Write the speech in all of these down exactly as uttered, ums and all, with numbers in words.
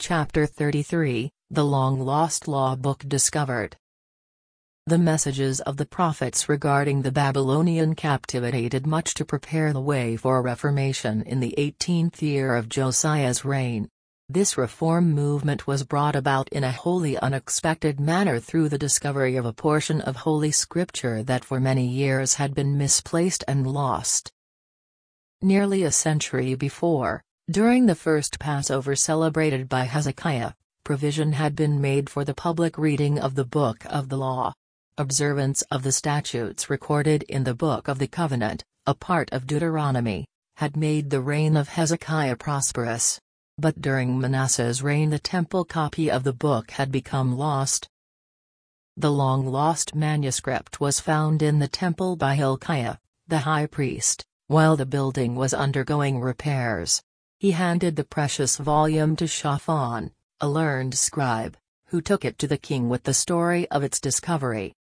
Chapter thirty-three, The Long-Lost Law Book Discovered. The messages of the prophets regarding the Babylonian captivity did much to prepare the way for a reformation in the eighteenth year of Josiah's reign. This reform movement was brought about in a wholly unexpected manner through the discovery of a portion of Holy Scripture that for many years had been misplaced and lost. Nearly a century before, during the first Passover celebrated by Hezekiah, provision had been made for the public reading of the Book of the Law. Observance of the statutes recorded in the Book of the Covenant, a part of Deuteronomy, had made the reign of Hezekiah prosperous. But during Manasseh's reign the temple copy of the book had become lost. The long-lost manuscript was found in the temple by Hilkiah, the high priest, while the building was undergoing repairs. He handed the precious volume to Shaphan, a learned scribe, who took it to the king with the story of its discovery.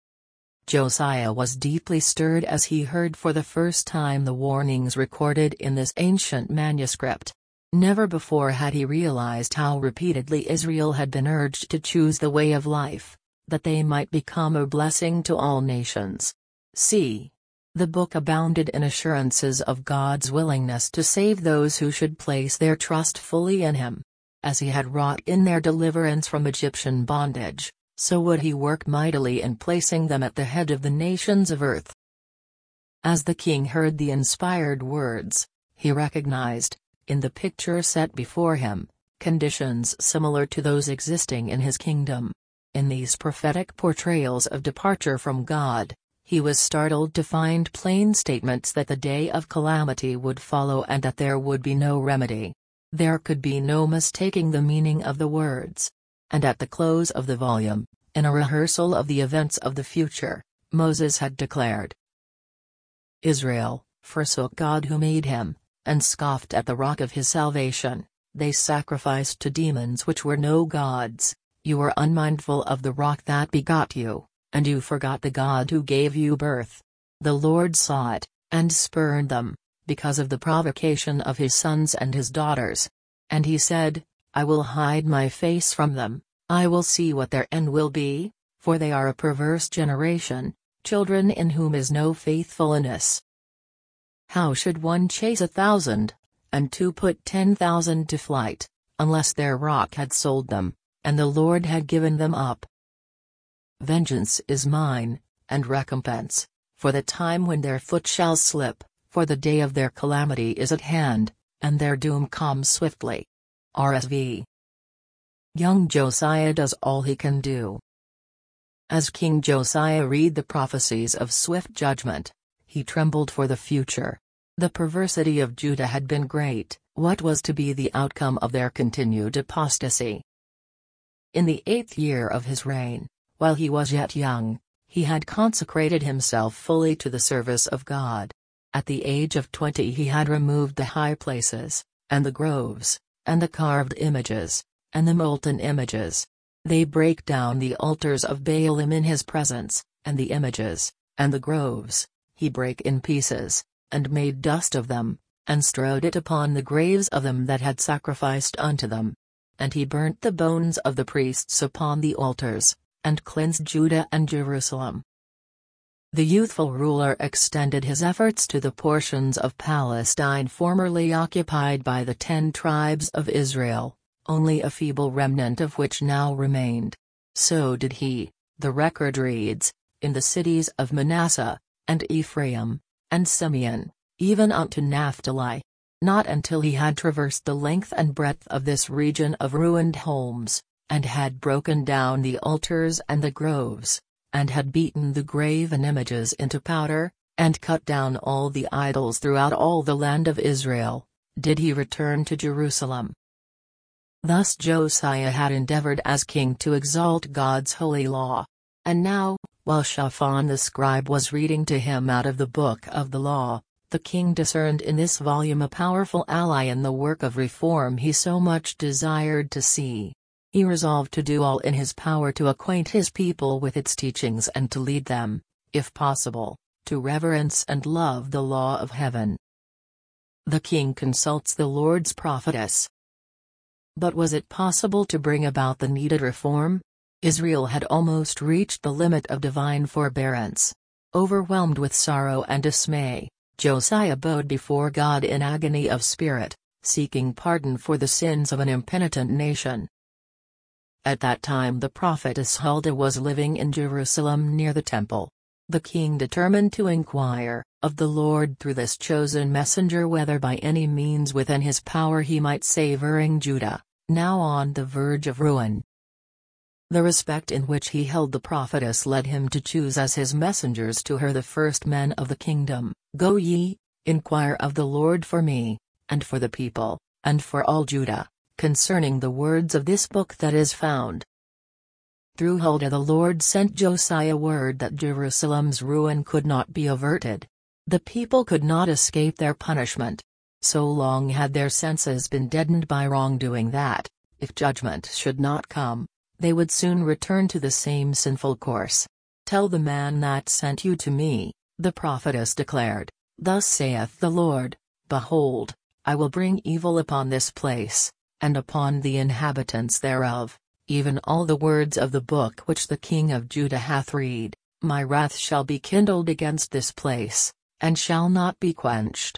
Josiah was deeply stirred as he heard for the first time the warnings recorded in this ancient manuscript. Never before had he realized how repeatedly Israel had been urged to choose the way of life, that they might become a blessing to all nations. See. The book abounded in assurances of God's willingness to save those who should place their trust fully in Him. As He had wrought in their deliverance from Egyptian bondage, so would He work mightily in placing them at the head of the nations of earth. As the king heard the inspired words, he recognized, in the picture set before him, conditions similar to those existing in his kingdom. In these prophetic portrayals of departure from God, he was startled to find plain statements that the day of calamity would follow and that there would be no remedy. There could be no mistaking the meaning of the words. And at the close of the volume, in a rehearsal of the events of the future, Moses had declared, Israel forsook God who made him, and scoffed at the rock of his salvation. They sacrificed to demons which were no gods. You were unmindful of the rock that begot you, and you forgot the God who gave you birth. The Lord saw it, and spurned them, because of the provocation of his sons and his daughters. And he said, I will hide my face from them, I will see what their end will be, for they are a perverse generation, children in whom is no faithfulness. How should one chase a thousand, and two put ten thousand to flight, unless their rock had sold them, and the Lord had given them up? Vengeance is mine, and recompense, for the time when their foot shall slip, for the day of their calamity is at hand, and their doom comes swiftly. R S V. Young Josiah does all he can do. As King Josiah read the prophecies of swift judgment, he trembled for the future. The perversity of Judah had been great. What was to be the outcome of their continued apostasy? In the eighth year of his reign, while he was yet young, he had consecrated himself fully to the service of God. At the age of twenty he had removed the high places, and the groves, and the carved images, and the molten images. They break down the altars of Baalim in his presence, and the images, and the groves, he brake in pieces, and made dust of them, and strewed it upon the graves of them that had sacrificed unto them. And he burnt the bones of the priests upon the altars, and cleansed Judah and Jerusalem. The youthful ruler extended his efforts to the portions of Palestine formerly occupied by the ten tribes of Israel, only a feeble remnant of which now remained. So did he, the record reads, in the cities of Manasseh, and Ephraim, and Simeon, even unto Naphtali. Not until he had traversed the length and breadth of this region of ruined homes, and had broken down the altars and the groves, and had beaten the graven images into powder, and cut down all the idols throughout all the land of Israel, did he return to Jerusalem. Thus Josiah had endeavored as king to exalt God's holy law. And now, while Shaphan the scribe was reading to him out of the book of the law, the king discerned in this volume a powerful ally in the work of reform he so much desired to see. He resolved to do all in his power to acquaint his people with its teachings and to lead them, if possible, to reverence and love the law of heaven. The king consults the Lord's prophetess. But was it possible to bring about the needed reform? Israel had almost reached the limit of divine forbearance. Overwhelmed with sorrow and dismay, Josiah bowed before God in agony of spirit, seeking pardon for the sins of an impenitent nation. At that time the prophetess Huldah was living in Jerusalem near the temple. The king determined to inquire of the Lord through this chosen messenger whether by any means within his power he might save erring Judah, now on the verge of ruin. The respect in which he held the prophetess led him to choose as his messengers to her the first men of the kingdom. Go ye, inquire of the Lord for me, and for the people, and for all Judah, concerning the words of this book that is found. Through Huldah the Lord sent Josiah word that Jerusalem's ruin could not be averted. The people could not escape their punishment. So long had their senses been deadened by wrongdoing that, if judgment should not come, they would soon return to the same sinful course. Tell the man that sent you to me, the prophetess declared, Thus saith the Lord, Behold, I will bring evil upon this place, and upon the inhabitants thereof, even all the words of the book which the king of Judah hath read. My wrath shall be kindled against this place, and shall not be quenched.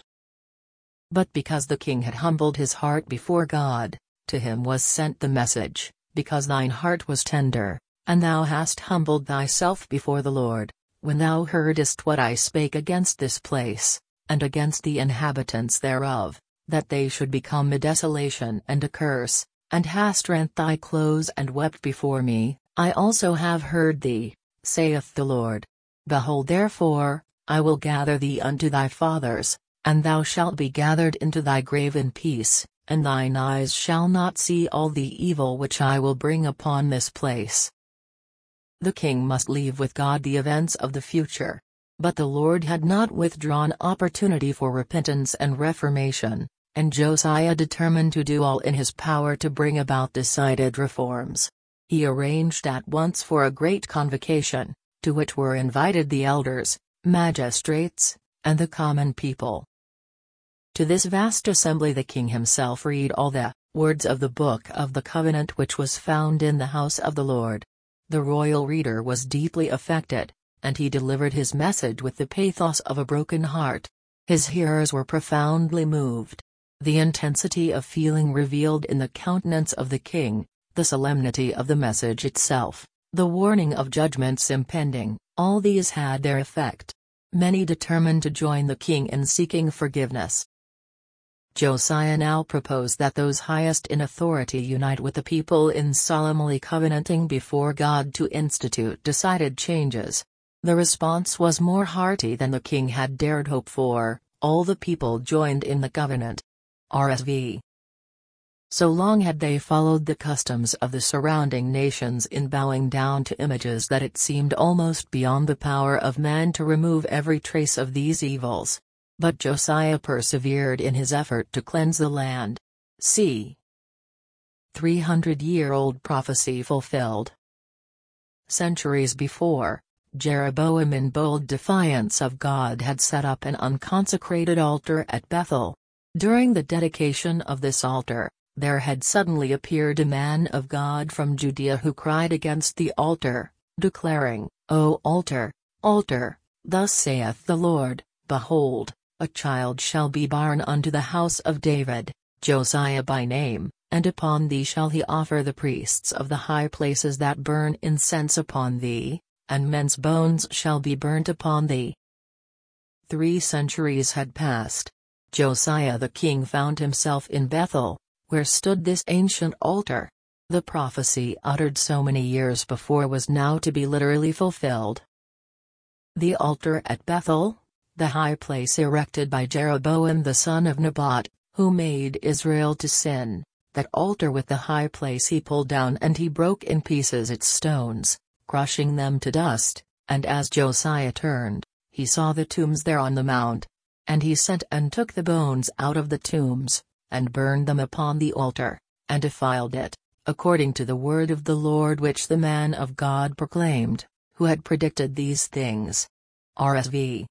But because the king had humbled his heart before God, to him was sent the message, Because thine heart was tender, and thou hast humbled thyself before the Lord, when thou heardest what I spake against this place, and against the inhabitants thereof, that they should become a desolation and a curse, and hast rent thy clothes and wept before me, I also have heard thee, saith the Lord. Behold therefore, I will gather thee unto thy fathers, and thou shalt be gathered into thy grave in peace, and thine eyes shall not see all the evil which I will bring upon this place. The king must leave with God the events of the future. But the Lord had not withdrawn opportunity for repentance and reformation, and Josiah determined to do all in his power to bring about decided reforms. He arranged at once for a great convocation, to which were invited the elders, magistrates, and the common people. To this vast assembly the king himself read all the words of the book of the covenant which was found in the house of the Lord. The royal reader was deeply affected, and he delivered his message with the pathos of a broken heart. His hearers were profoundly moved. The intensity of feeling revealed in the countenance of the king, the solemnity of the message itself, the warning of judgments impending, all these had their effect. Many determined to join the king in seeking forgiveness. Josiah now proposed that those highest in authority unite with the people in solemnly covenanting before God to institute decided changes. The response was more hearty than the king had dared hope for. All the people joined in the covenant. R S V. So long had they followed the customs of the surrounding nations in bowing down to images that it seemed almost beyond the power of man to remove every trace of these evils. But Josiah persevered in his effort to cleanse the land. C. three hundred year old prophecy fulfilled. Centuries before, Jeroboam in bold defiance of God had set up an unconsecrated altar at Bethel. During the dedication of this altar, there had suddenly appeared a man of God from Judea who cried against the altar, declaring, O altar, altar, thus saith the Lord, Behold, a child shall be born unto the house of David, Josiah by name, and upon thee shall he offer the priests of the high places that burn incense upon thee, and men's bones shall be burnt upon thee. Three centuries had passed. Josiah the king found himself in Bethel, where stood this ancient altar. The prophecy uttered so many years before was now to be literally fulfilled. The altar at Bethel, the high place erected by Jeroboam the son of Nebat, who made Israel to sin, that altar with the high place he pulled down and he broke in pieces its stones, crushing them to dust, and as Josiah turned, he saw the tombs there on the mount. And he sent and took the bones out of the tombs, and burned them upon the altar, and defiled it, according to the word of the Lord which the man of God proclaimed, who had predicted these things. R S V.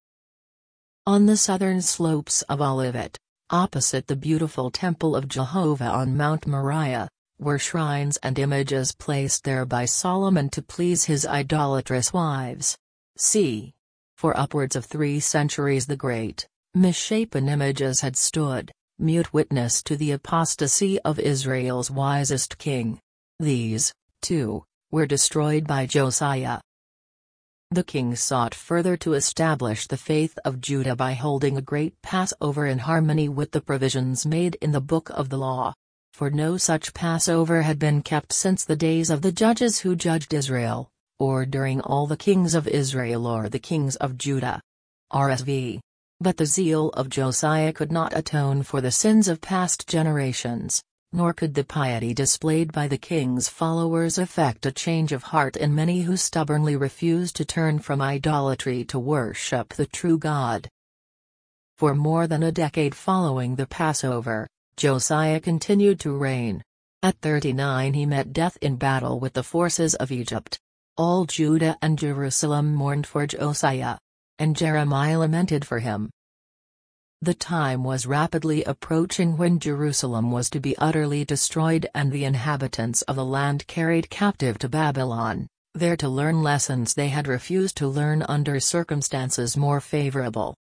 On the southern slopes of Olivet, opposite the beautiful temple of Jehovah on Mount Moriah, were shrines and images placed there by Solomon to please his idolatrous wives. c. For upwards of three centuries the great, misshapen images had stood, mute witness to the apostasy of Israel's wisest king. These, too, were destroyed by Josiah. The king sought further to establish the faith of Judah by holding a great Passover in harmony with the provisions made in the Book of the Law. For no such Passover had been kept since the days of the judges who judged Israel, or during all the kings of Israel or the kings of Judah. R S V. But the zeal of Josiah could not atone for the sins of past generations, nor could the piety displayed by the king's followers effect a change of heart in many who stubbornly refused to turn from idolatry to worship the true God. For more than a decade following the Passover, Josiah continued to reign. At thirty-nine he met death in battle with the forces of Egypt. All Judah and Jerusalem mourned for Josiah, and Jeremiah lamented for him. The time was rapidly approaching when Jerusalem was to be utterly destroyed and the inhabitants of the land carried captive to Babylon, there to learn lessons they had refused to learn under circumstances more favorable.